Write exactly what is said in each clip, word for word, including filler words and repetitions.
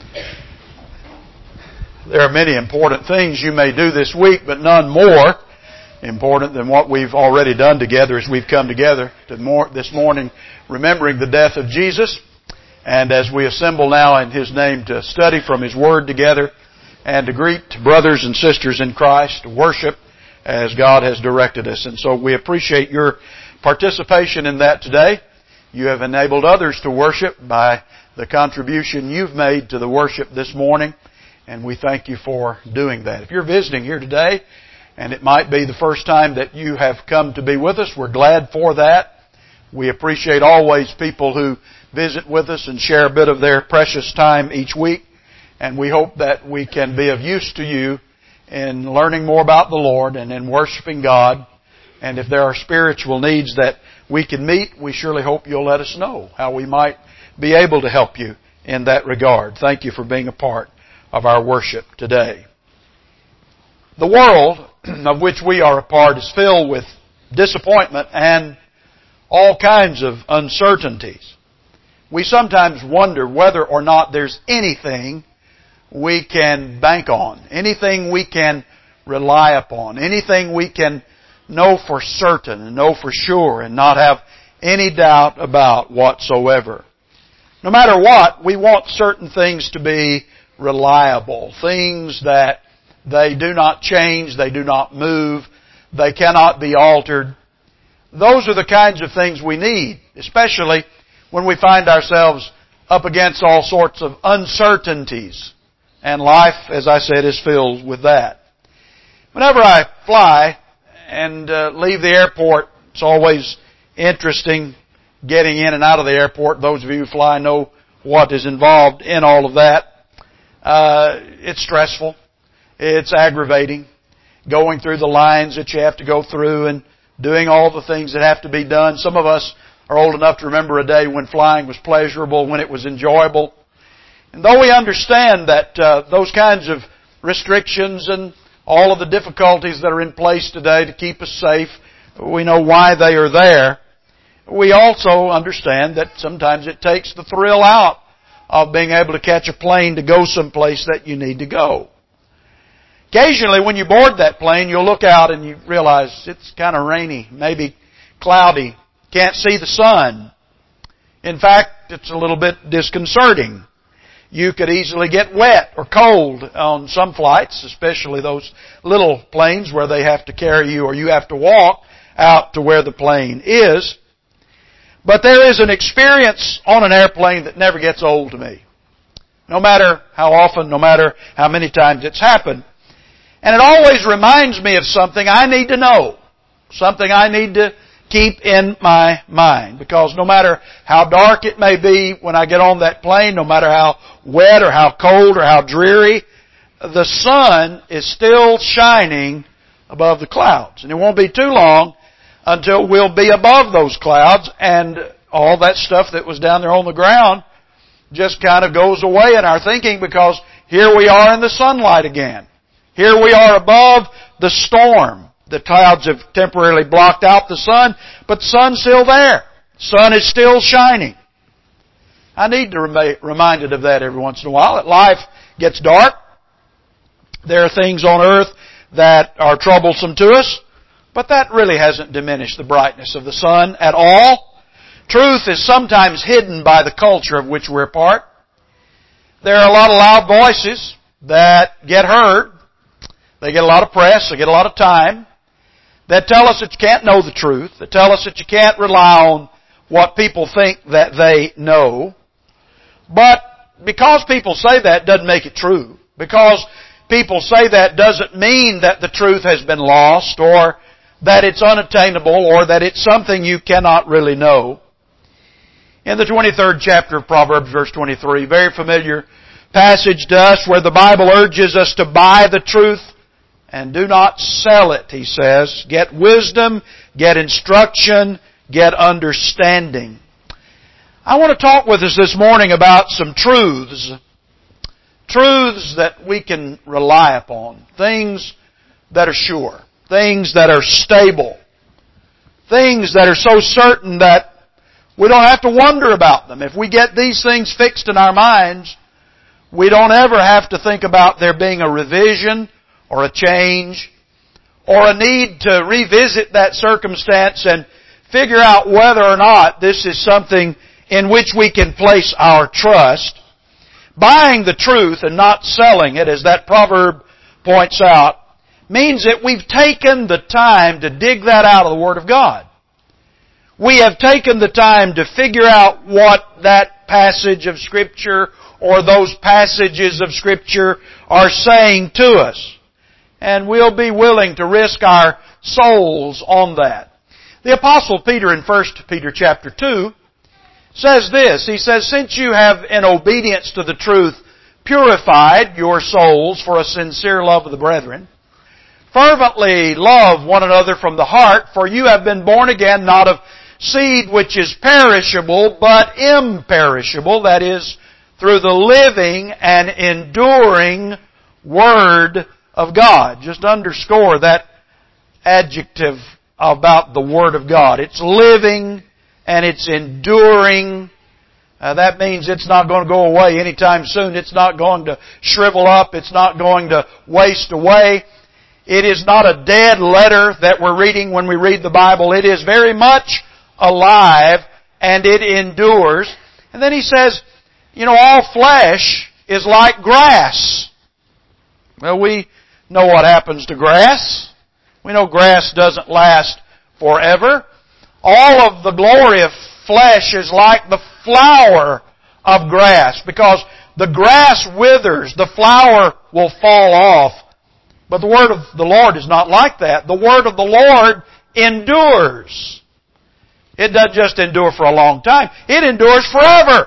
There are many important things you may do this week, but none more important than what we've already done together as we've come together this morning, remembering the death of Jesus. And as we assemble now in His name to study from His Word together and to greet brothers and sisters in Christ, to worship as God has directed us. And so we appreciate your participation in that today. You have enabled others to worship by the contribution you've made to the worship this morning. And we thank you for doing that. If you're visiting here today, and it might be the first time that you have come to be with us, we're glad for that. We appreciate always people who visit with us and share a bit of their precious time each week. And we hope that we can be of use to you in learning more about the Lord and in worshiping God. And if there are spiritual needs that we can meet, we surely hope you'll let us know how we might be able to help you in that regard. Thank you for being a part of our worship today. The world of which we are a part is filled with disappointment and all kinds of uncertainties. We sometimes wonder whether or not there's anything we can bank on, anything we can rely upon, anything we can know for certain and know for sure and not have any doubt about whatsoever. No matter what, we want certain things to be reliable, things that they do not change, they do not move, they cannot be altered. Those are the kinds of things we need, especially when we find ourselves up against all sorts of uncertainties. And life, as I said, is filled with that. Whenever I fly and uh, leave the airport, it's always interesting getting in and out of the airport. Those of you who fly know what is involved in all of that. Uh, it's stressful. It's aggravating. Going through the lines that you have to go through and doing all the things that have to be done. Some of us are old enough to remember a day when flying was pleasurable, when it was enjoyable. And though we understand that uh, those kinds of restrictions and all of the difficulties that are in place today to keep us safe, we know why they are there. We also understand that sometimes it takes the thrill out of being able to catch a plane to go someplace that you need to go. Occasionally when you board that plane, you'll look out and you realize it's kind of rainy, maybe cloudy, can't see the sun. In fact, it's a little bit disconcerting. You could easily get wet or cold on some flights, especially those little planes where they have to carry you or you have to walk out to where the plane is. But there is an experience on an airplane that never gets old to me. No matter how often, no matter how many times it's happened. And it always reminds me of something I need to know. Something I need to keep in my mind. Because no matter how dark it may be when I get on that plane, no matter how wet or how cold or how dreary, the sun is still shining above the clouds. And it won't be too long until we'll be above those clouds and all that stuff that was down there on the ground just kind of goes away in our thinking because here we are in the sunlight again. Here we are above the storm. The clouds have temporarily blocked out the sun, but the sun's still there. The sun is still shining. I need to be reminded of that every once in a while, that life gets dark. There are things on earth that are troublesome to us, but that really hasn't diminished the brightness of the sun at all. Truth is sometimes hidden by the culture of which we're a part. There are a lot of loud voices that get heard. They get a lot of press, they get a lot of time, that tell us that you can't know the truth, that tell us that you can't rely on what people think that they know. But because people say that doesn't make it true. Because people say that doesn't mean that the truth has been lost or that it's unattainable or that it's something you cannot really know. In the twenty-third chapter of Proverbs, verse twenty-three, very familiar passage to us where the Bible urges us to buy the truth and do not sell it, he says. Get wisdom, get instruction, get understanding. I want to talk with us this morning about some truths. Truths that we can rely upon. Things that are sure. Things that are stable. Things that are so certain that we don't have to wonder about them. If we get these things fixed in our minds, We don't ever have to think about there being a revision or a change or a need to revisit that circumstance and figure out whether or not this is something in which we can place our trust. Buying the truth and not selling it, as that proverb points out, means that we've taken the time to dig that out of the Word of God. We have taken the time to figure out what that passage of Scripture or those passages of Scripture are saying to us. And we'll be willing to risk our souls on that. The Apostle Peter in First Peter chapter two says this. He says, "Since you have, in obedience to the truth, purified your souls for a sincere love of the brethren, fervently love one another from the heart, for you have been born again, not of seed which is perishable, but imperishable," that is, through the living and enduring Word of God. Just underscore that adjective about the Word of God. It's living and it's enduring. Uh, that means it's not going to go away anytime soon. It's not going to shrivel up. It's not going to waste away. It is not a dead letter that we're reading when we read the Bible. It is very much alive and it endures. And then he says, you know, all flesh is like grass. Well, we know what happens to grass. We know grass doesn't last forever. All of the glory of flesh is like the flower of grass, because the grass withers, the flower will fall off. But the Word of the Lord is not like that. The Word of the Lord endures. It doesn't just endure for a long time. It endures forever.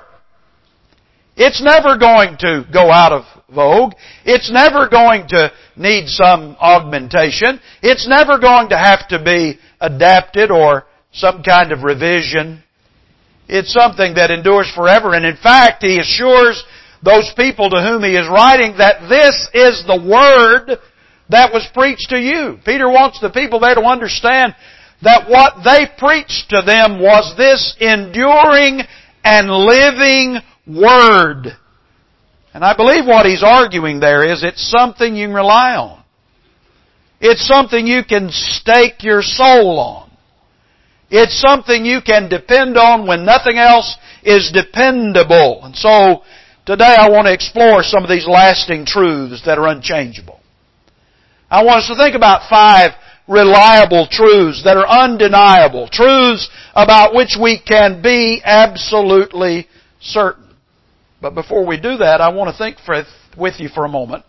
It's never going to go out of vogue. It's never going to need some augmentation. It's never going to have to be adapted or some kind of revision. It's something that endures forever. And in fact, he assures those people to whom he is writing that this is the Word that was preached to you. Peter wants the people there to understand that what they preached to them was this enduring and living Word. And I believe what he's arguing there is it's something you can rely on. It's something you can stake your soul on. It's something you can depend on when nothing else is dependable. And so, today I want to explore some of these lasting truths that are unchangeable. I want us to think about five reliable truths that are undeniable. Truths about which we can be absolutely certain. But before we do that, I want to think for, with you for a moment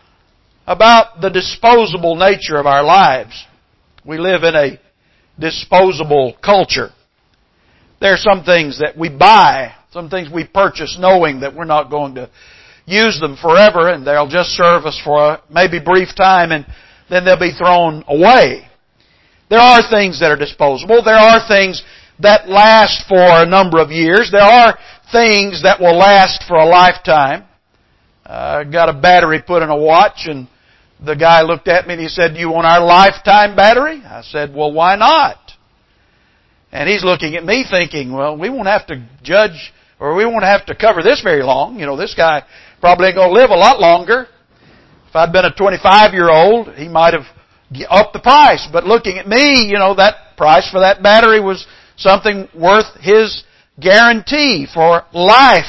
about the disposable nature of our lives. We live in a disposable culture. There are some things that we buy, some things we purchase knowing that we're not going to use them forever and they'll just serve us for a maybe brief time and then they'll be thrown away. There are things that are disposable. There are things that last for a number of years. There are things that will last for a lifetime. I uh, got a battery put in a watch and the guy looked at me and he said, "Do you want our lifetime battery?" I said, "Well, why not?" And he's looking at me thinking, well, we won't have to judge or we won't have to cover this very long. You know, this guy probably ain't going to live a lot longer. If I'd been a twenty-five-year-old, he might have upped the price. But looking at me, you know, that price for that battery was something worth his guarantee for life.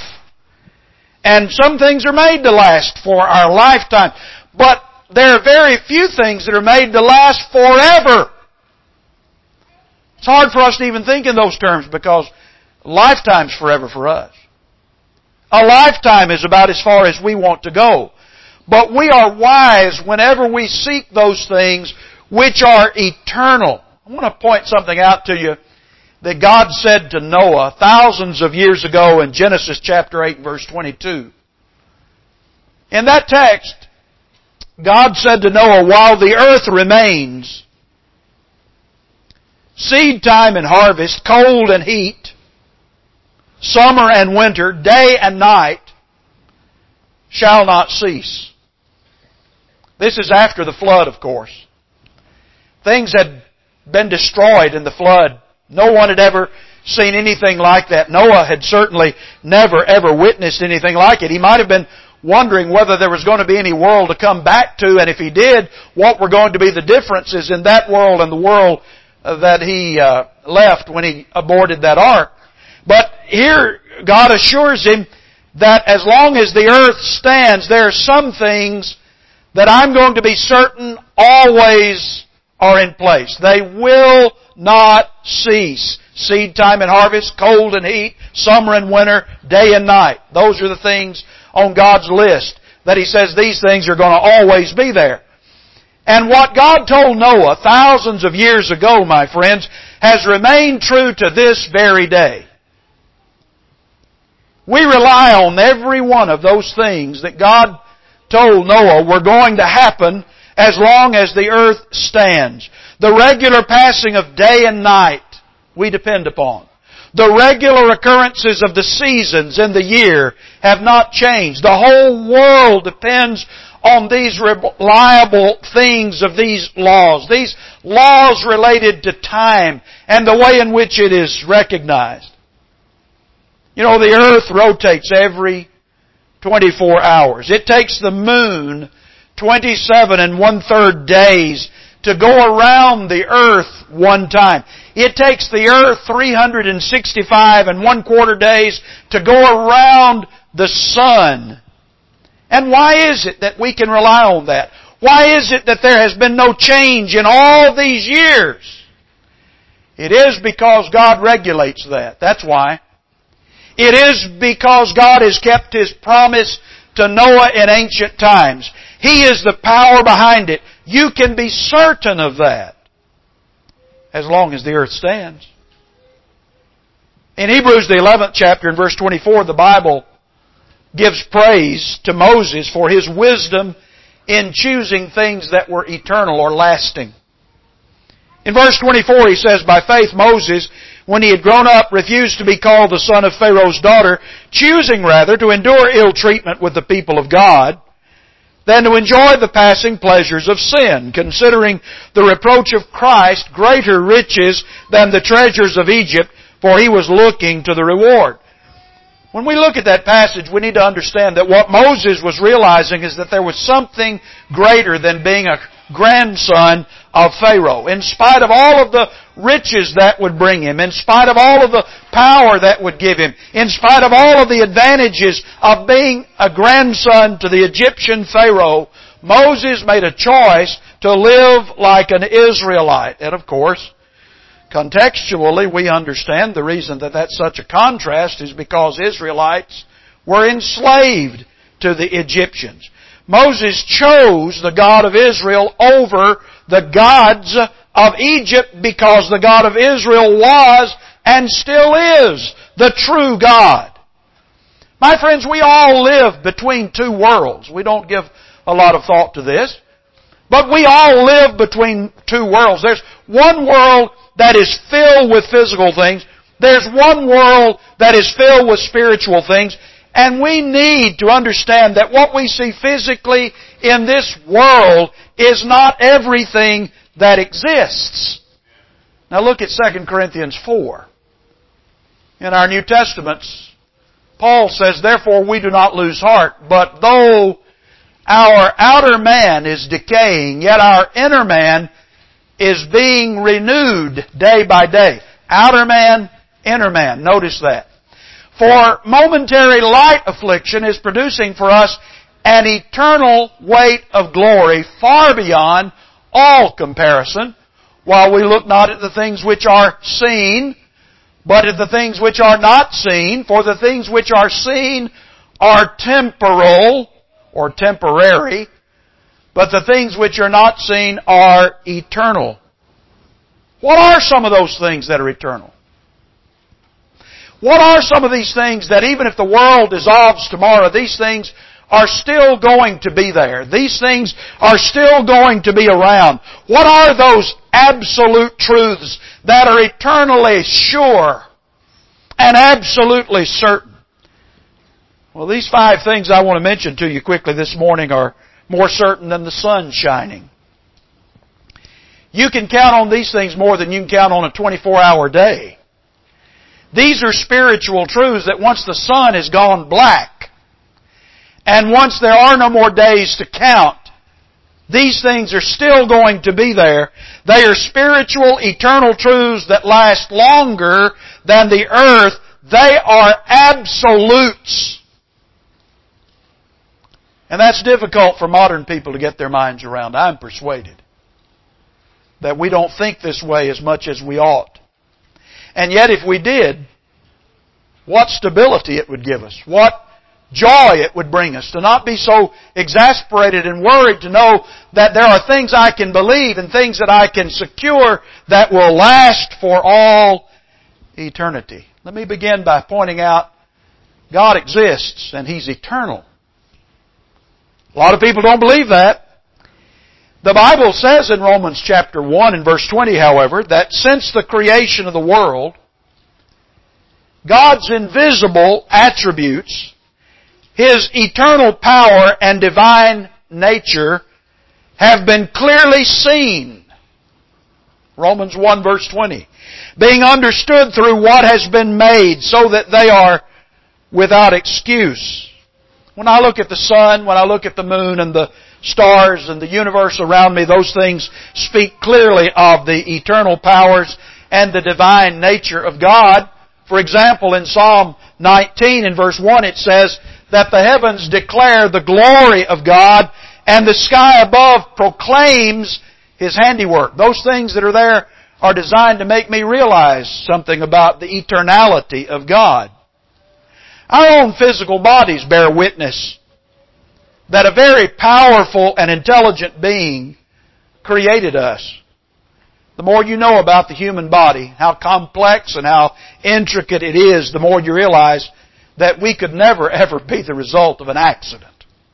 And some things are made to last for our lifetime. But there are very few things that are made to last forever. It's hard for us to even think in those terms because lifetime's forever for us. A lifetime is about as far as we want to go. But we are wise whenever we seek those things which are eternal. I want to point something out to you that God said to Noah thousands of years ago in Genesis chapter eight verse twenty-two. In that text, God said to Noah, "While the earth remains, seed time and harvest, cold and heat, summer and winter, day and night, shall not cease." This is after the flood, of course. Things had been destroyed in the flood. No one had ever seen anything like that. Noah had certainly never, ever witnessed anything like it. He might have been wondering whether there was going to be any world to come back to, and if He did, what were going to be the differences in that world and the world that He uh, left when He aborted that ark. But here God assures him that as long as the earth stands, there are some things that I'm going to be certain always are in place. They will not cease. Seed time and harvest, cold and heat, summer and winter, day and night. Those are the things on God's list that He says these things are going to always be there. And what God told Noah thousands of years ago, my friends, has remained true to this very day. We rely on every one of those things that God told Noah were going to happen as long as the earth stands. The regular passing of day and night we depend upon. The regular occurrences of the seasons in the year have not changed. The whole world depends on these reliable things of these laws. These laws related to time and the way in which it is recognized. You know, the earth rotates every twenty-four hours. It takes the moon twenty-seven and one-third days to go around the earth one time. It takes the earth three hundred sixty-five and one-quarter days to go around the sun. And why is it that we can rely on that? Why is it that there has been no change in all these years? It is because God regulates that. That's why. It is because God has kept His promise to Noah in ancient times. He is the power behind it. You can be certain of that as long as the earth stands. In Hebrews, the eleventh chapter, in verse twenty-four, the Bible gives praise to Moses for his wisdom in choosing things that were eternal or lasting. In verse twenty-four, he says, by faith Moses, when he had grown up, refused to be called the son of Pharaoh's daughter, choosing rather to endure ill treatment with the people of God, than to enjoy the passing pleasures of sin, considering the reproach of Christ greater riches than the treasures of Egypt, for he was looking to the reward. When we look at that passage, we need to understand that what Moses was realizing is that there was something greater than being a grandson of Pharaoh. In spite of all of the riches that would bring him, in spite of all of the power that would give him, in spite of all of the advantages of being a grandson to the Egyptian Pharaoh, Moses made a choice to live like an Israelite. And of course, contextually, we understand the reason that that's such a contrast is because Israelites were enslaved to the Egyptians. Moses chose the God of Israel over the gods of Egypt because the God of Israel was and still is the true God. My friends, we all live between two worlds. We don't give a lot of thought to this. But we all live between two worlds. There's one world that is filled with physical things. There's one world that is filled with spiritual things. And we need to understand that what we see physically in this world is not everything that exists. Now look at Second Corinthians four. In our New Testaments, Paul says, therefore we do not lose heart, but though our outer man is decaying, yet our inner man is being renewed day by day. Outer man, inner man. Notice that. For momentary light affliction is producing for us an eternal weight of glory far beyond all comparison, while we look not at the things which are seen, but at the things which are not seen. For the things which are seen are temporal or temporary, but the things which are not seen are eternal. What are some of those things that are eternal? What are some of these things that even if the world dissolves tomorrow, these things are still going to be there? These things are still going to be around. What are those absolute truths that are eternally sure and absolutely certain? Well, these five things I want to mention to you quickly this morning are more certain than the sun shining. You can count on these things more than you can count on a twenty-four hour day. These are spiritual truths that once the sun has gone black And once there are no more days to count, these things are still going to be there. They are spiritual, eternal truths that last longer than the earth. They are absolutes. And that's difficult for modern people to get their minds around. I'm persuaded that we don't think this way as much as we ought. And yet if we did, what stability it would give us. What joy it would bring us to not be so exasperated and worried, to know that there are things I can believe and things that I can secure that will last for all eternity. Let me begin by pointing out God exists and He's eternal. A lot of people don't believe that. The Bible says in Romans chapter one and verse twenty, however, that since the creation of the world, God's invisible attributes, His eternal power and divine nature have been clearly seen. Romans one verse twenty. Being understood through what has been made, so that they are without excuse. When I look at the sun, when I look at the moon and the stars and the universe around me, those things speak clearly of the eternal powers and the divine nature of God. For example, in Psalm nineteen in verse one it says that the heavens declare the glory of God and the sky above proclaims His handiwork. Those things that are there are designed to make me realize something about the eternality of God. Our own physical bodies bear witness that a very powerful and intelligent being created us. The more you know about the human body, how complex and how intricate it is, the more you realize that we could never ever be the result of an accident.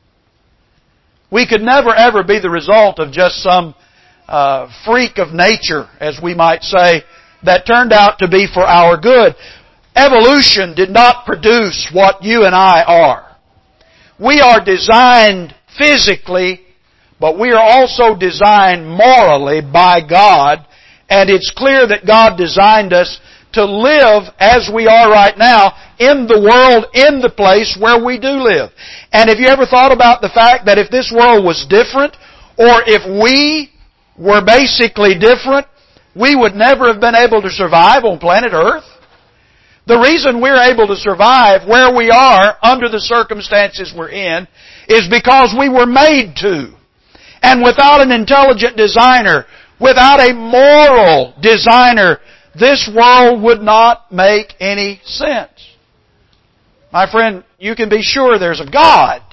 We could never ever be the result of just some uh, freak of nature, as we might say, that turned out to be for our good. Evolution did not produce what you and I are. We are designed physically, but we are also designed morally by God. And it's clear that God designed us to live as we are right now in the world, in the place where we do live. And have you ever thought about the fact that if this world was different, or if we were basically different, we would never have been able to survive on planet Earth? The reason we're able to survive where we are under the circumstances we're in is because we were made to. And without an intelligent designer, without a moral designer, this world would not make any sense. My friend, you can be sure there's a God.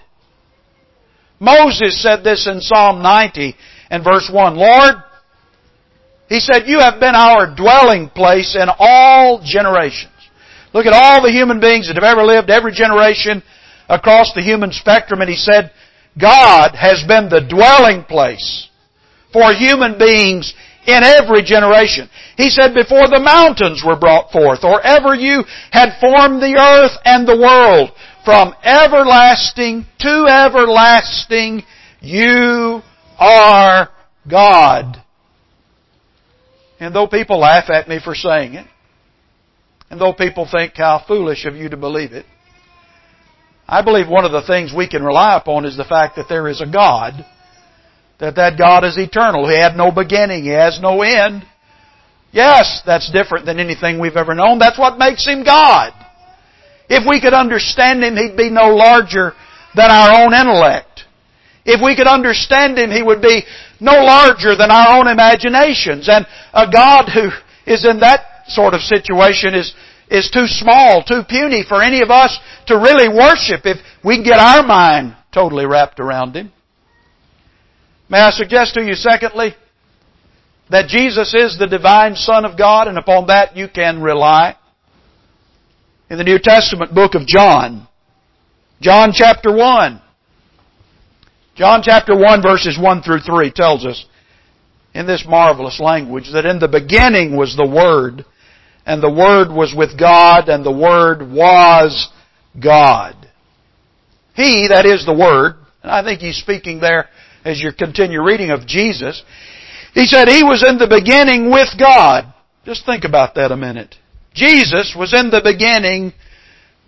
Moses said this in Psalm ninety and verse one. Lord, he said, you have been our dwelling place in all generations. Look at all the human beings that have ever lived, every generation across the human spectrum, and he said, God has been the dwelling place for human beings in every generation. He said, before the mountains were brought forth, or ever you had formed the earth and the world, from everlasting to everlasting, you are God. And though people laugh at me for saying it, and though people think how foolish of you to believe it, I believe one of the things we can rely upon is the fact that there is a God, that that God is eternal. He had no beginning. He has no end. Yes, that's different than anything we've ever known. That's what makes Him God. If we could understand Him, He'd be no larger than our own intellect. If we could understand Him, He would be no larger than our own imaginations. And a God who is in that sort of situation is, is too small, too puny for any of us to really worship if we can get our mind totally wrapped around Him. May I suggest to you, secondly, that Jesus is the divine Son of God, and upon that you can rely. In the New Testament book of John, John chapter one, John chapter one verses one through three tells us in this marvelous language that in the beginning was the Word, and the Word was with God, and the Word was God. He, that is the Word, and I think He's speaking there as you continue reading of Jesus, He said He was in the beginning with God. Just think about that a minute. Jesus was in the beginning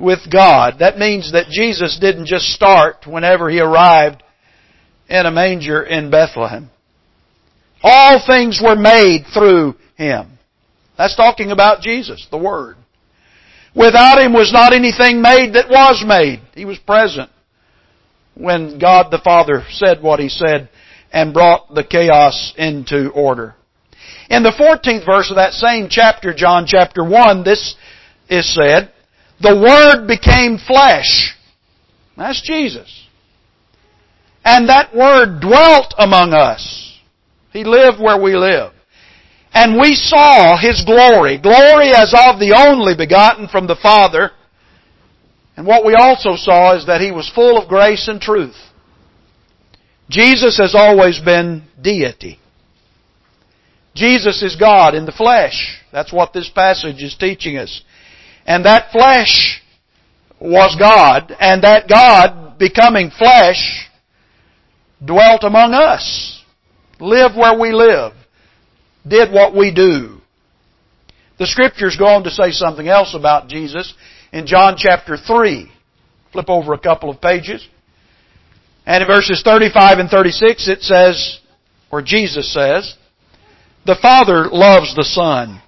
with God. That means that Jesus didn't just start whenever He arrived in a manger in Bethlehem. All things were made through Him. That's talking about Jesus, the Word. Without Him was not anything made that was made. He was present when God the Father said what He said and brought the chaos into order. In the fourteenth verse of that same chapter, John chapter one, this is said, the Word became flesh. That's Jesus. And that Word dwelt among us. He lived where we live. And we saw His glory, glory as of the only begotten from the Father. And what we also saw is that He was full of grace and truth. Jesus has always been deity. Jesus is God in the flesh. That's what this passage is teaching us. And that flesh was God, and that God, becoming flesh, dwelt among us, lived where we live, did what we do. The Scriptures go on to say something else about Jesus in John chapter three. Flip over a couple of pages. And in verses thirty-five and thirty-six it says, or Jesus says, the Father loves the Son.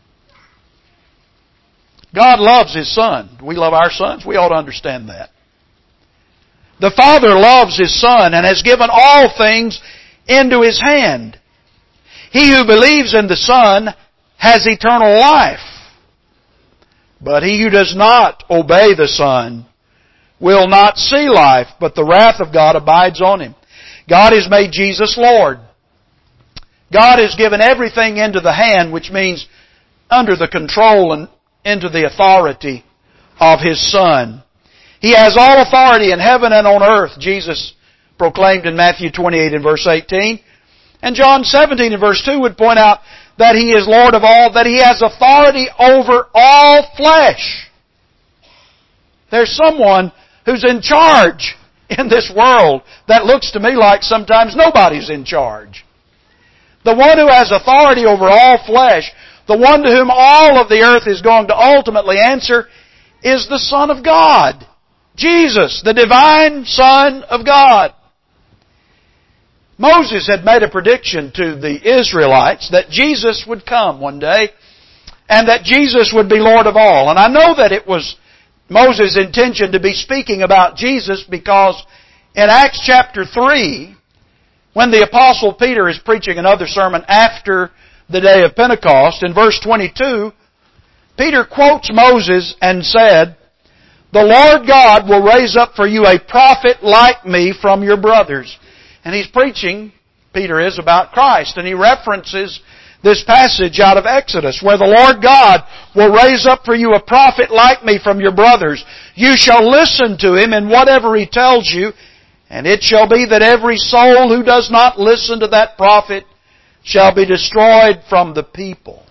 God loves His Son. Do we love our sons? We ought to understand that. The Father loves His Son and has given all things into His hand. He who believes in the Son has eternal life. But he who does not obey the Son will not see life, but the wrath of God abides on him. God has made Jesus Lord. God has given everything into the hand, which means under the control and into the authority of His Son. He has all authority in heaven and on earth, Jesus proclaimed in Matthew twenty-eight and verse eighteen. And John seventeen and verse two would point out that He is Lord of all, that He has authority over all flesh. There's someone who's in charge in this world that looks to me like sometimes nobody's in charge. The one who has authority over all flesh, the one to whom all of the earth is going to ultimately answer, is the Son of God. Jesus, the divine Son of God. Moses had made a prediction to the Israelites that Jesus would come one day and that Jesus would be Lord of all. And I know that it was Moses' intention to be speaking about Jesus because in Acts chapter three, when the Apostle Peter is preaching another sermon after the day of Pentecost, in verse twenty-two, Peter quotes Moses and said, the Lord God will raise up for you a prophet like me from your brothers. And he's preaching, Peter is, about Christ. And he references this passage out of Exodus, where the Lord God will raise up for you a prophet like me from your brothers. You shall listen to him in whatever he tells you, and it shall be that every soul who does not listen to that prophet shall be destroyed from the people.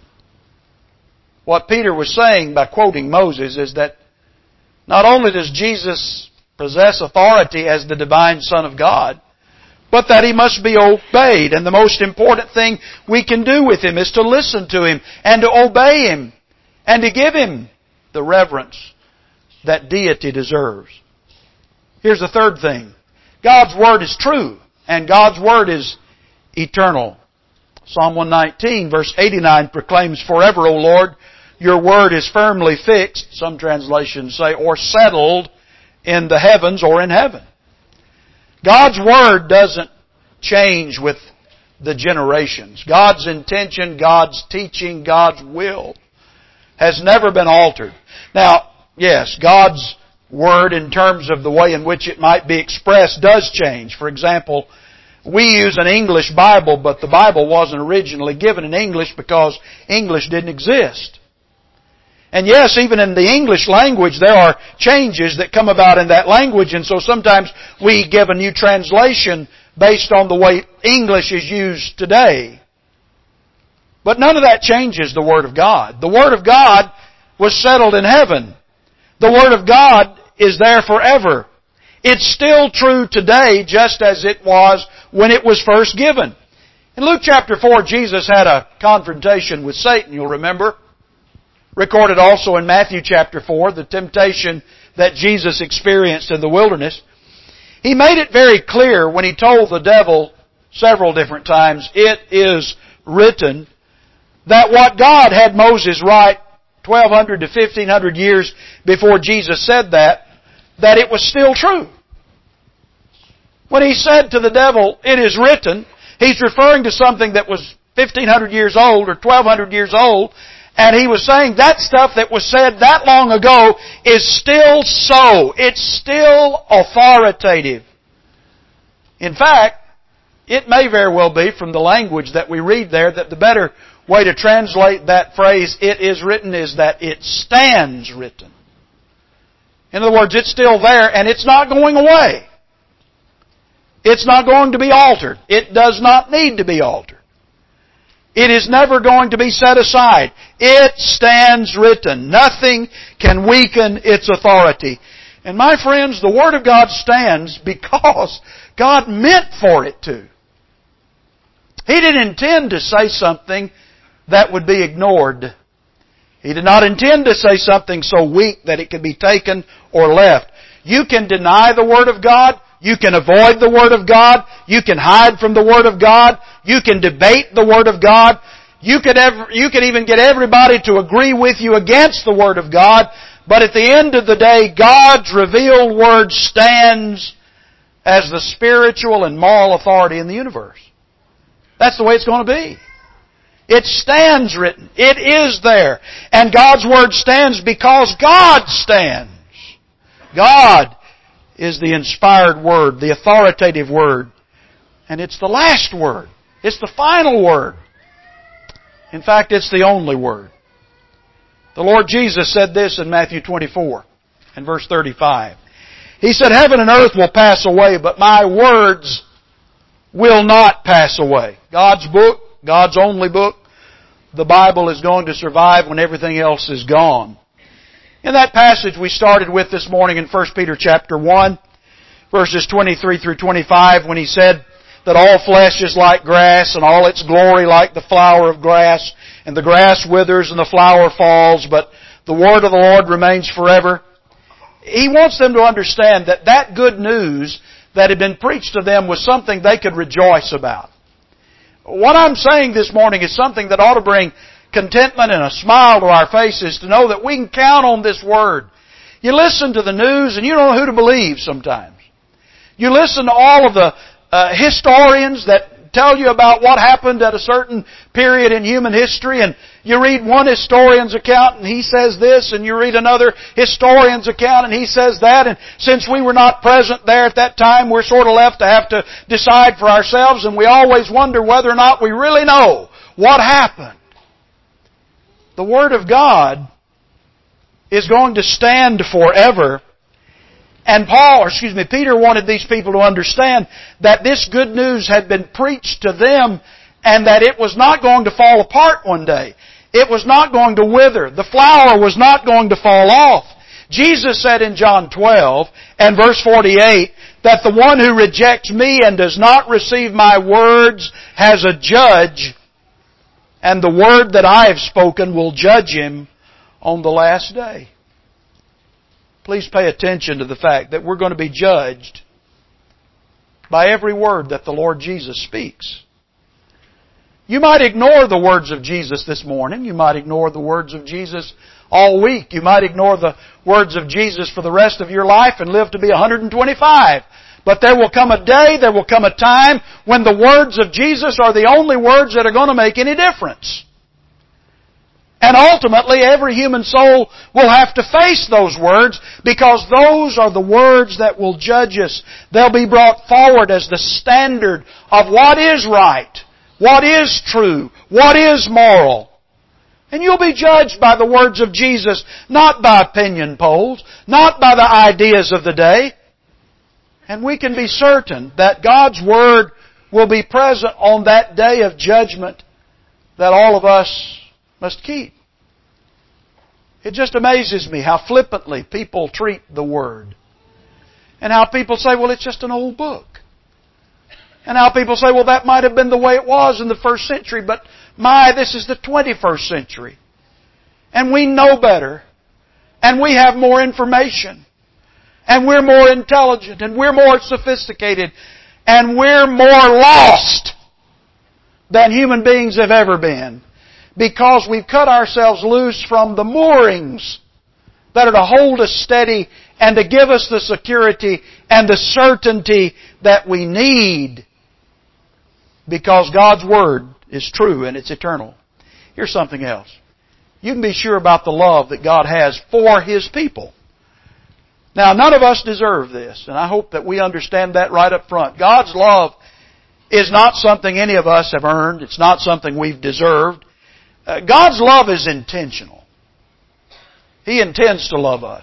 What Peter was saying by quoting Moses is that not only does Jesus possess authority as the divine Son of God, but that He must be obeyed. And the most important thing we can do with Him is to listen to Him and to obey Him and to give Him the reverence that deity deserves. Here's the third thing. God's Word is true and God's Word is eternal. Psalm one nineteen verse eighty-nine proclaims, forever, O Lord, your Word is firmly fixed, some translations say, or settled in the heavens or in heaven. God's Word doesn't change with the generations. God's intention, God's teaching, God's will has never been altered. Now, yes, God's Word in terms of the way in which it might be expressed does change. For example, we use an English Bible, but the Bible wasn't originally given in English because English didn't exist. And yes, even in the English language, there are changes that come about in that language, and so sometimes we give a new translation based on the way English is used today. But none of that changes the Word of God. The Word of God was settled in heaven. The Word of God is there forever. It's still true today just as it was when it was first given. In Luke chapter four, Jesus had a confrontation with Satan, you'll remember. Recorded also in Matthew chapter four, the temptation that Jesus experienced in the wilderness. He made it very clear when He told the devil several different times, "It is written," that what God had Moses write twelve hundred to fifteen hundred years before Jesus said that, that it was still true. When He said to the devil, "It is written," He's referring to something that was fifteen hundred years old or twelve hundred years old, and He was saying that stuff that was said that long ago is still so. It's still authoritative. In fact, it may very well be from the language that we read there that the better way to translate that phrase, "it is written," is that it stands written. In other words, it's still there and it's not going away. It's not going to be altered. It does not need to be altered. It is never going to be set aside. It stands written. Nothing can weaken its authority. And my friends, the Word of God stands because God meant for it to. He didn't intend to say something that would be ignored. He did not intend to say something so weak that it could be taken or left. You can deny the Word of God. You can avoid the Word of God. You can hide from the Word of God. You can debate the Word of God. You could ever, you could even get everybody to agree with you against the Word of God. But at the end of the day, God's revealed Word stands as the spiritual and moral authority in the universe. That's the way it's going to be. It stands written. It is there. And God's Word stands because God stands. God is the inspired Word, the authoritative Word. And it's the last Word. It's the final Word. In fact, it's the only Word. The Lord Jesus said this in Matthew twenty-four and verse thirty-five. He said, "Heaven and earth will pass away, but my words will not pass away." God's book, God's only book, the Bible, is going to survive when everything else is gone. In that passage we started with this morning in First Peter chapter one, verses twenty-three through twenty-five, when he said that all flesh is like grass, and all its glory like the flower of grass, and the grass withers and the flower falls, but the word of the Lord remains forever. He wants them to understand that that good news that had been preached to them was something they could rejoice about. What I'm saying this morning is something that ought to bring contentment and a smile to our faces, to know that we can count on this Word. You listen to the news and you don't know who to believe sometimes. You listen to all of the uh, historians that tell you about what happened at a certain period in human history, and you read one historian's account and he says this, and you read another historian's account and he says that, and since we were not present there at that time, we're sort of left to have to decide for ourselves, and we always wonder whether or not we really know what happened. The Word of God is going to stand forever. And Paul, or excuse me, Peter wanted these people to understand that this good news had been preached to them and that it was not going to fall apart one day. It was not going to wither. The flower was not going to fall off. Jesus said in John twelve and verse forty-eight that the one who rejects me and does not receive my words has a judge, and the word that I have spoken will judge him on the last day. Please pay attention to the fact that we're going to be judged by every word that the Lord Jesus speaks. You might ignore the words of Jesus this morning. You might ignore the words of Jesus all week. You might ignore the words of Jesus for the rest of your life and live to be one hundred twenty-five. But there will come a day, there will come a time when the words of Jesus are the only words that are going to make any difference. And ultimately, every human soul will have to face those words, because those are the words that will judge us. They'll be brought forward as the standard of what is right, what is true, what is moral. And you'll be judged by the words of Jesus, not by opinion polls, not by the ideas of the day. And we can be certain that God's Word will be present on that day of judgment that all of us must keep. It just amazes me how flippantly people treat the Word. And how people say, well, it's just an old book. And how people say, well, that might have been the way it was in the first century, but my, this is the twenty-first century. and we know better, and we have more information, and we're more intelligent, and we're more sophisticated, and we're more lost than human beings have ever been, because we've cut ourselves loose from the moorings that are to hold us steady and to give us the security and the certainty that we need, because God's Word is true and it's eternal. Here's something else. You can be sure about the love that God has for His people. Now, none of us deserve this, and I hope that we understand that right up front. God's love is not something any of us have earned. It's not something we've deserved. Uh, God's love is intentional. He intends to love us.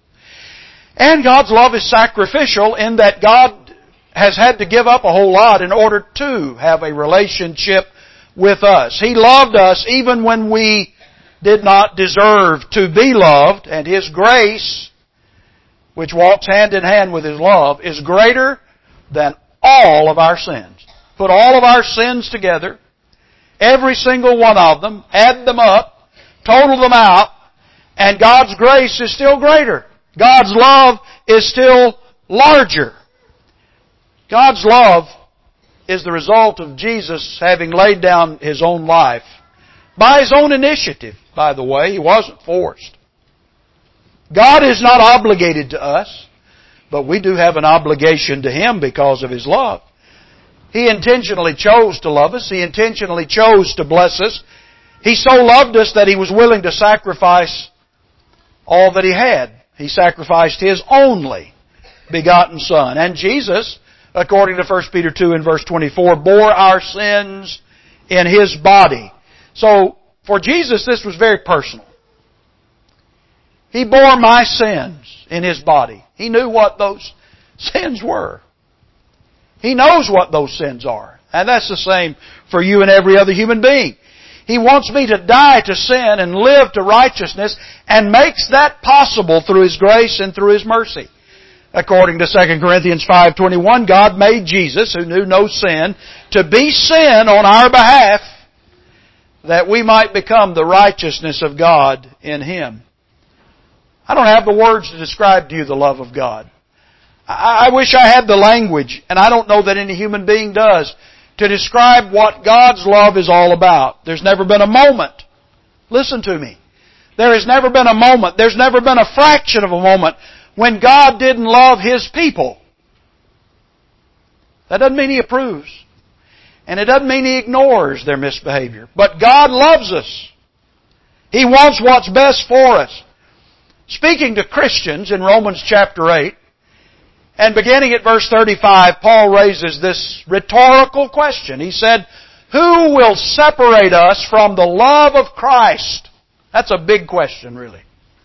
And God's love is sacrificial in that God has had to give up a whole lot in order to have a relationship with us. He loved us even when we did not deserve to be loved, and His grace, which walks hand in hand with His love, is greater than all of our sins. Put all of our sins together, every single one of them, add them up, total them out, and God's grace is still greater. God's love is still larger. God's love is the result of Jesus having laid down His own life. By His own initiative, by the way. He wasn't forced. God is not obligated to us, but we do have an obligation to Him because of His love. He intentionally chose to love us. He intentionally chose to bless us. He so loved us that He was willing to sacrifice all that He had. He sacrificed His only begotten Son. And Jesus, according to First Peter two and verse twenty-four, bore our sins in His body. So, for Jesus, this was very personal. He bore my sins in His body. He knew what those sins were. He knows what those sins are. And that's the same for you and every other human being. He wants me to die to sin and live to righteousness, and makes that possible through His grace and through His mercy. According to Second Corinthians five twenty-one, God made Jesus, who knew no sin, to be sin on our behalf, that we might become the righteousness of God in Him. I don't have the words to describe to you the love of God. I wish I had the language, and I don't know that any human being does, to describe what God's love is all about. There's never been a moment. Listen to me. There has never been a moment, there's never been a fraction of a moment when God didn't love His people. That doesn't mean He approves. And it doesn't mean He ignores their misbehavior. But God loves us. He wants what's best for us. Speaking to Christians in Romans chapter eight, and beginning at verse thirty-five, Paul raises this rhetorical question. He said, "Who will separate us from the love of Christ?" That's a big question, really.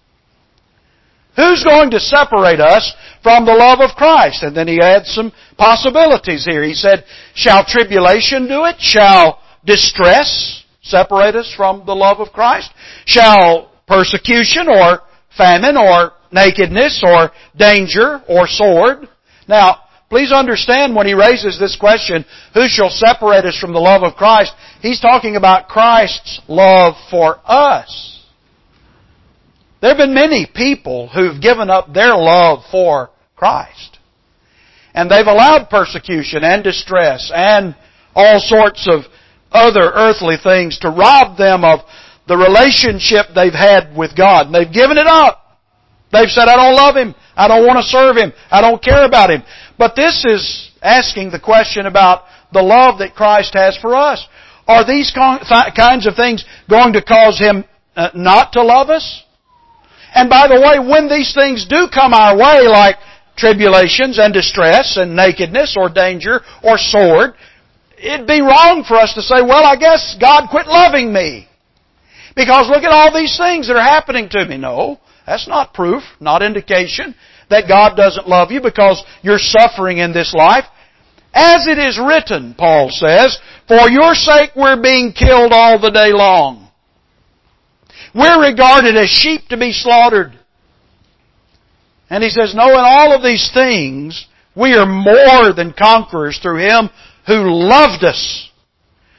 Who's going to separate us from the love of Christ? And then he adds some possibilities here. He said, shall tribulation do it? Shall distress separate us from the love of Christ? Shall persecution or famine or nakedness or danger or sword? Now, please understand when he raises this question, who shall separate us from the love of Christ? He's talking about Christ's love for us. There have been many people who've given up their love for Christ. And they've allowed persecution and distress and all sorts of other earthly things to rob them of the relationship they've had with God. And they've given it up. They've said, I don't love Him. I don't want to serve Him. I don't care about Him. But this is asking the question about the love that Christ has for us. Are these kinds of things going to cause Him not to love us? And by the way, when these things do come our way, like tribulations and distress and nakedness or danger or sword, it'd be wrong for us to say, well, I guess God quit loving me. Because look at all these things that are happening to me. No, that's not proof, not indication that God doesn't love you because you're suffering in this life. As it is written, Paul says, for your sake we're being killed all the day long. We're regarded as sheep to be slaughtered. And he says, no, in all of these things, we are more than conquerors through Him who loved us.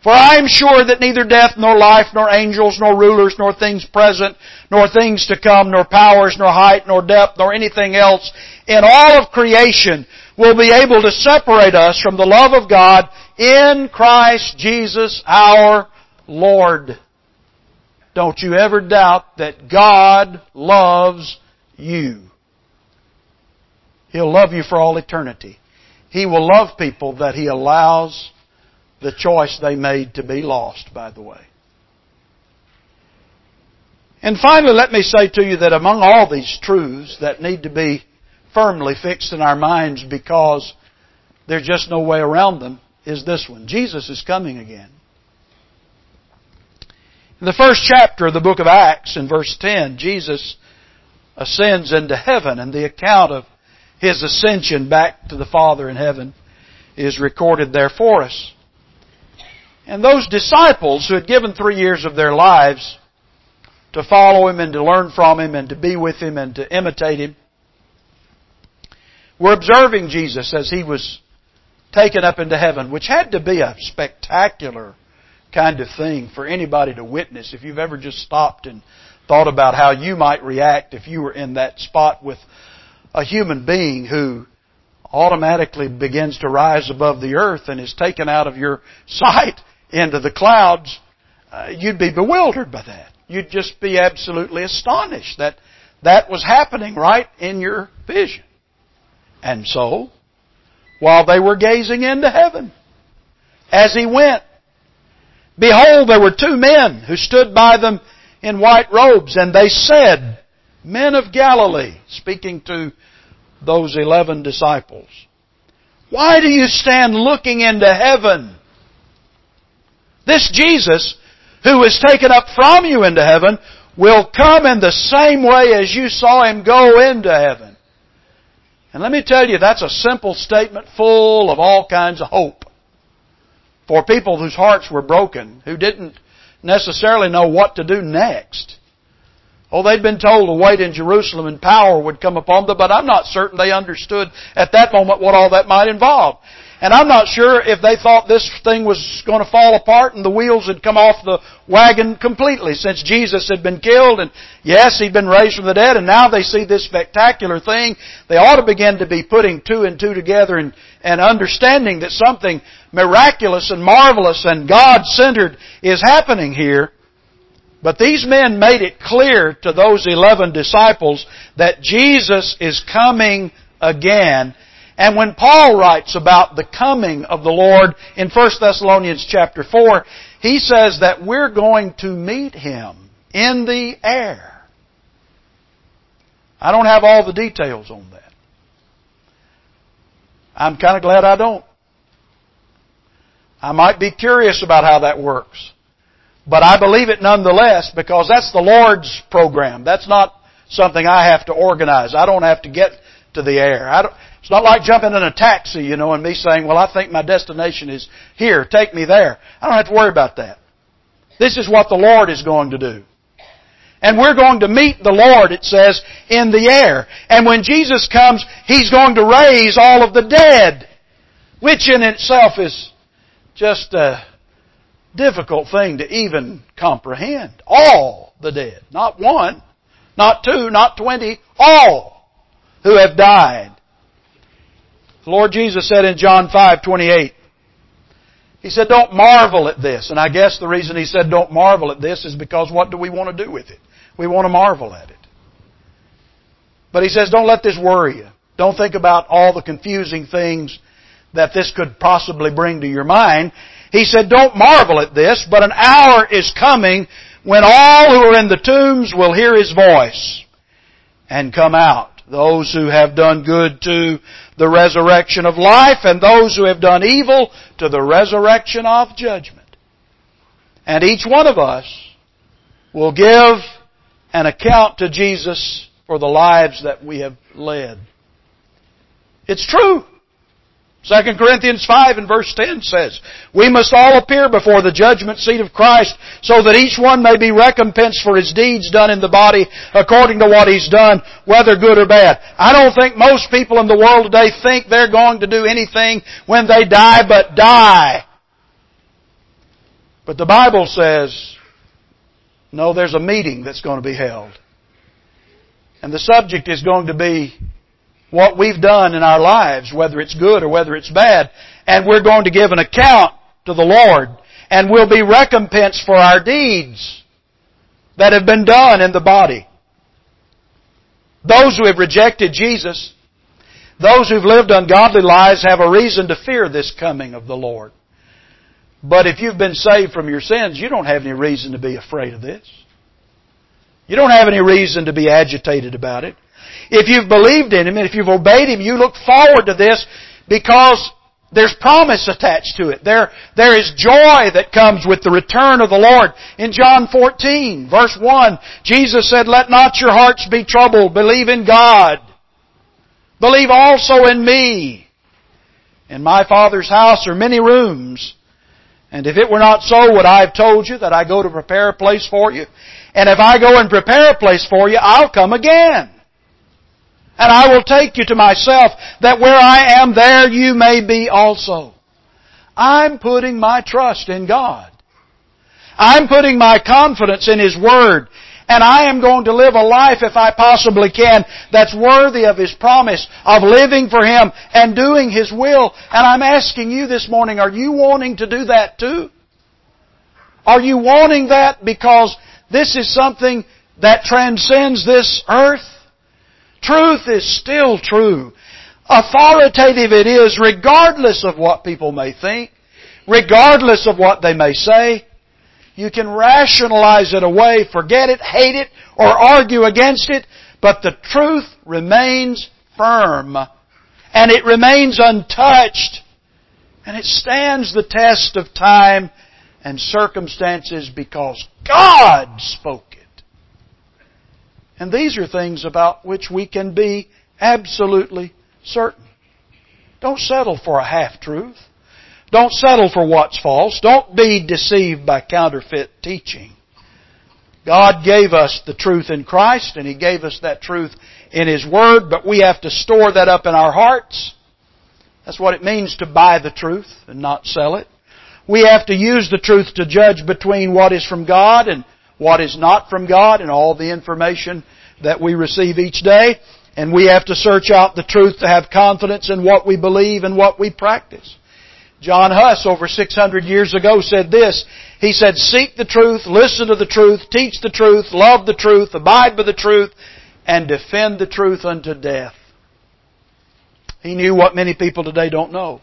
For I am sure that neither death, nor life, nor angels, nor rulers, nor things present, nor things to come, nor powers, nor height, nor depth, nor anything else in all of creation will be able to separate us from the love of God in Christ Jesus our Lord. Don't you ever doubt that God loves you. He'll love you for all eternity. He will love people that He allows the choice they made to be lost, by the way. And finally, let me say to you that among all these truths that need to be firmly fixed in our minds because there's just no way around them is this one. Jesus is coming again. In the first chapter of the book of Acts, in verse ten, Jesus ascends into heaven, and the account of His ascension back to the Father in heaven is recorded there for us. And those disciples who had given three years of their lives to follow Him and to learn from Him and to be with Him and to imitate Him were observing Jesus as He was taken up into heaven, which had to be a spectacular kind of thing for anybody to witness. If you've ever just stopped and thought about how you might react if you were in that spot with a human being who automatically begins to rise above the earth and is taken out of your sight into the clouds, uh, you'd be bewildered by that. You'd just be absolutely astonished that that was happening right in your vision. And so, while they were gazing into heaven, as He went, behold, there were two men who stood by them in white robes, and they said, Men of Galilee, speaking to those eleven disciples, why do you stand looking into heaven? This Jesus, who was taken up from you into heaven, will come in the same way as you saw Him go into heaven. And let me tell you, that's a simple statement full of all kinds of hope for people whose hearts were broken, who didn't necessarily know what to do next. Oh, they'd been told to wait in Jerusalem and power would come upon them, but I'm not certain they understood at that moment what all that might involve. And I'm not sure if they thought this thing was going to fall apart and the wheels had come off the wagon completely since Jesus had been killed and yes, He'd been raised from the dead and now they see this spectacular thing. They ought to begin to be putting two and two together and, and understanding that something miraculous and marvelous and God-centered is happening here. But these men made it clear to those eleven disciples that Jesus is coming again. And when Paul writes about the coming of the Lord in First Thessalonians chapter four, he says that we're going to meet Him in the air. I don't have all the details on that. I'm kind of glad I don't. I might be curious about how that works. But I believe it nonetheless because that's the Lord's program. That's not something I have to organize. I don't have to get to the air. I don't, it's not like jumping in a taxi, you know, and me saying, well, I think my destination is here. Take me there. I don't have to worry about that. This is what the Lord is going to do. And we're going to meet the Lord, it says, in the air. And when Jesus comes, He's going to raise all of the dead, which in itself is just a difficult thing to even comprehend. All the dead. Not one, not two, not twenty, all who have died. The Lord Jesus said in John five twenty-eight, He said, don't marvel at this. And I guess the reason He said don't marvel at this is because what do we want to do with it? We want to marvel at it. But He says, don't let this worry you. Don't think about all the confusing things that this could possibly bring to your mind. He said, don't marvel at this, but an hour is coming when all who are in the tombs will hear His voice and come out. Those who have done good to the resurrection of life, and those who have done evil to the resurrection of judgment. And each one of us will give an account to Jesus for the lives that we have led. It's true. Second Corinthians five and verse ten says, we must all appear before the judgment seat of Christ so that each one may be recompensed for his deeds done in the body according to what he's done, whether good or bad. I don't think most people in the world today think they're going to do anything when they die but die. But the Bible says, no, there's a meeting that's going to be held. And the subject is going to be what we've done in our lives, whether it's good or whether it's bad. And we're going to give an account to the Lord. And we'll be recompensed for our deeds that have been done in the body. Those who have rejected Jesus, those who've lived ungodly lives, have a reason to fear this coming of the Lord. But if you've been saved from your sins, you don't have any reason to be afraid of this. You don't have any reason to be agitated about it. If you've believed in Him and if you've obeyed Him, you look forward to this because there's promise attached to it. There, there is joy that comes with the return of the Lord. In John fourteen, verse one, Jesus said, "Let not your hearts be troubled. Believe in God. Believe also in me. In my Father's house are many rooms. And if it were not so, would I have told you that I go to prepare a place for you? And if I go and prepare a place for you, I'll come again. And I will take you to myself, that where I am, there you may be also." I'm putting my trust in God. I'm putting my confidence in His Word. And I am going to live a life, if I possibly can, that's worthy of His promise of living for Him and doing His will. And I'm asking you this morning, are you wanting to do that too? Are you wanting that because this is something that transcends this earth? Truth is still true. Authoritative it is, regardless of what people may think, regardless of what they may say. You can rationalize it away, forget it, hate it, or argue against it, but the truth remains firm. And it remains untouched. And it stands the test of time and circumstances because God spoke it. And these are things about which we can be absolutely certain. Don't settle for a half-truth. Don't settle for what's false. Don't be deceived by counterfeit teaching. God gave us the truth in Christ, and He gave us that truth in His Word, but we have to store that up in our hearts. That's what it means to buy the truth and not sell it. We have to use the truth to judge between what is from God and what is not from God and all the information that we receive each day. And we have to search out the truth to have confidence in what we believe and what we practice. John Huss, over six hundred years ago, said this. He said, "Seek the truth, listen to the truth, teach the truth, love the truth, abide by the truth, and defend the truth unto death." He knew what many people today don't know.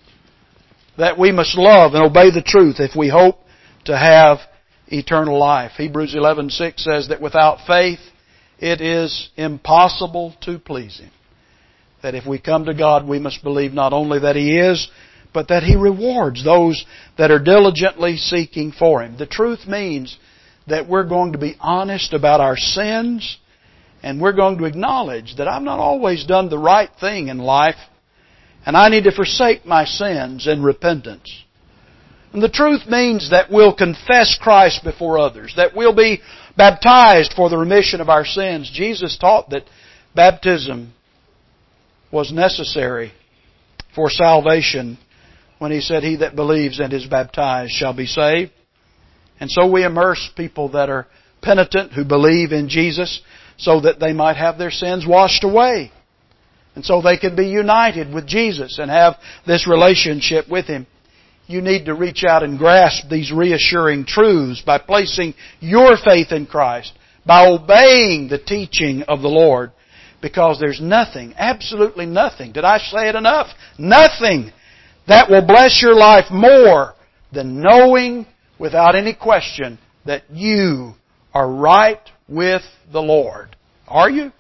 That we must love and obey the truth if we hope to have eternal life. Hebrews eleven six says that without faith it is impossible to please Him. That if we come to God, we must believe not only that He is, but that He rewards those that are diligently seeking for Him. The truth means that we're going to be honest about our sins, and we're going to acknowledge that I've not always done the right thing in life, and I need to forsake my sins in repentance. And the truth means that we'll confess Christ before others, that we'll be baptized for the remission of our sins. Jesus taught that baptism was necessary for salvation when He said, "He that believes and is baptized shall be saved." And so we immerse people that are penitent, who believe in Jesus, so that they might have their sins washed away. And so they can be united with Jesus and have this relationship with Him. You need to reach out and grasp these reassuring truths by placing your faith in Christ, by obeying the teaching of the Lord, because there's nothing, absolutely nothing, did I say it enough? Nothing that will bless your life more than knowing without any question that you are right with the Lord. Are you?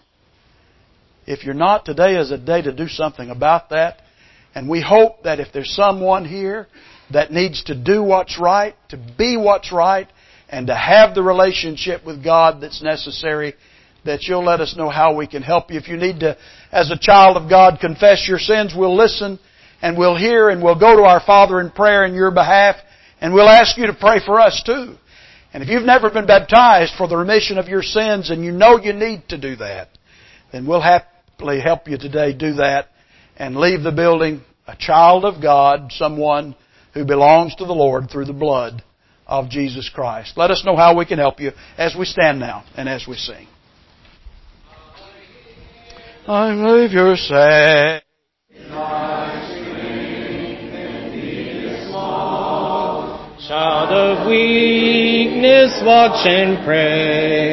If you're not, today is a day to do something about that. And we hope that if there's someone here that needs to do what's right, to be what's right, and to have the relationship with God that's necessary, that you'll let us know how we can help you. If you need to, as a child of God, confess your sins, we'll listen and we'll hear and we'll go to our Father in prayer in your behalf, and we'll ask you to pray for us too. And if you've never been baptized for the remission of your sins and you know you need to do that, then we'll happily help you today do that and leave the building a child of God, someone who belongs to the Lord through the blood of Jesus Christ. Let us know how we can help you as we stand now and as we sing. I believe you're saved. Child of weakness, watch and pray.